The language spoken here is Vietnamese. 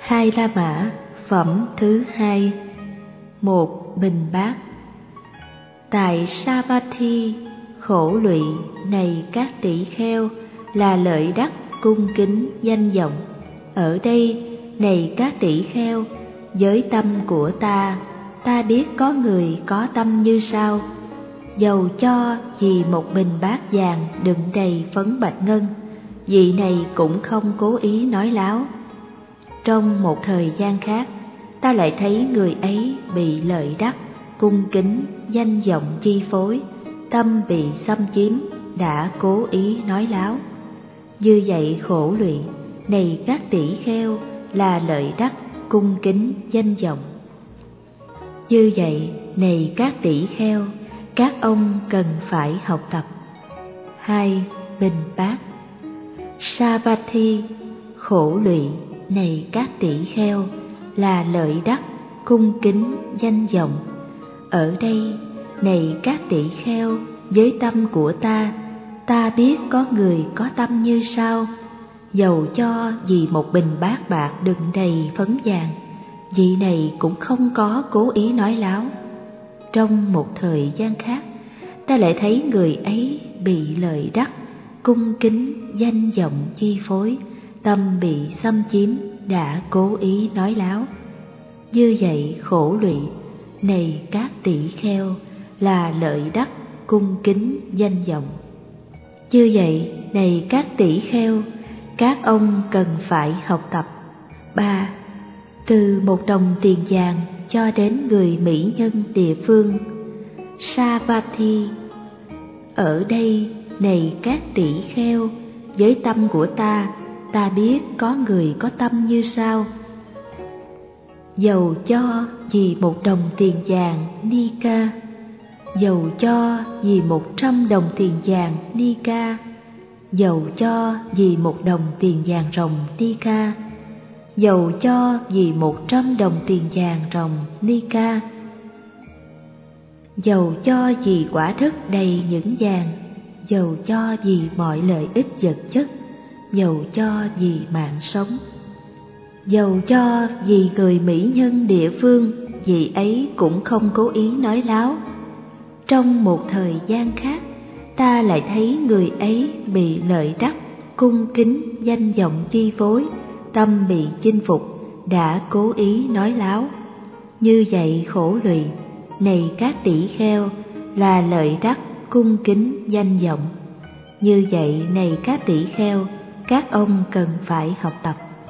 Hai La Mã, phẩm thứ 2. Một bình bát. Tại Savatthi, khổ lụy này các tỷ kheo, là lợi đắc cung kính danh vọng. Ở đây này các tỷ kheo, với tâm của ta biết có người có tâm như sau. Dầu cho vì một bình bát vàng đựng đầy phấn bạch ngân, vị này cũng không cố ý nói láo. Trong một thời gian khác, ta lại thấy người ấy bị lợi đắc, cung kính, danh vọng chi phối, tâm bị xâm chiếm, đã cố ý nói láo. Như vậy khổ lụy, này các tỷ kheo, là lợi đắc, cung kính, danh vọng. Như vậy, này các tỷ kheo, các ông cần phải học tập. 2. Bình bát. Savatthi, khổ lụy, này các tỷ kheo, là lợi đắc, cung kính, danh vọng. Ở đây, này các tỷ kheo, với tâm của ta biết có người có tâm như sau. Dầu cho vì một bình bát bạc đựng đầy phấn vàng, vị này cũng không có cố ý nói láo. Trong một thời gian khác, ta lại thấy người ấy bị lợi đắc, cung kính, danh vọng chi phối, tâm bị xâm chiếm, đã cố ý nói láo. Như vậy khổ lụy, này các tỷ kheo, là lợi đắc, cung kính, danh vọng. Như vậy, này các tỷ kheo, các ông cần phải học tập. 3. Từ 1 đồng tiền vàng cho đến người mỹ nhân địa phương. Savatthi. Ở đây, này các tỷ kheo, với tâm của ta biết có người có tâm như sau. Dầu cho vì 1 đồng tiền vàng Nika, dầu cho vì 100 đồng tiền vàng Nika, dầu cho vì 1 đồng tiền vàng ròng Nika, dầu cho vì 100 đồng tiền vàng ròng Nika, dầu cho vì quả thức đầy những vàng, dầu cho vì mọi lợi ích vật chất, dầu cho vì mạng sống, dầu cho vì người mỹ nhân địa phương, vị ấy cũng không cố ý nói láo. Trong một thời gian khác, ta lại thấy người ấy bị lợi đắc, cung kính, danh vọng chi phối, tâm bị chinh phục, đã cố ý nói láo. Như vậy khổ lụy, này các tỷ kheo, là lợi đắc, cung kính, danh vọng. Như vậy, này các tỷ kheo, các ông cần phải học tập.